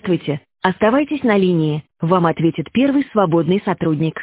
Здравствуйте. Оставайтесь на линии. Вам ответит первый свободный сотрудник.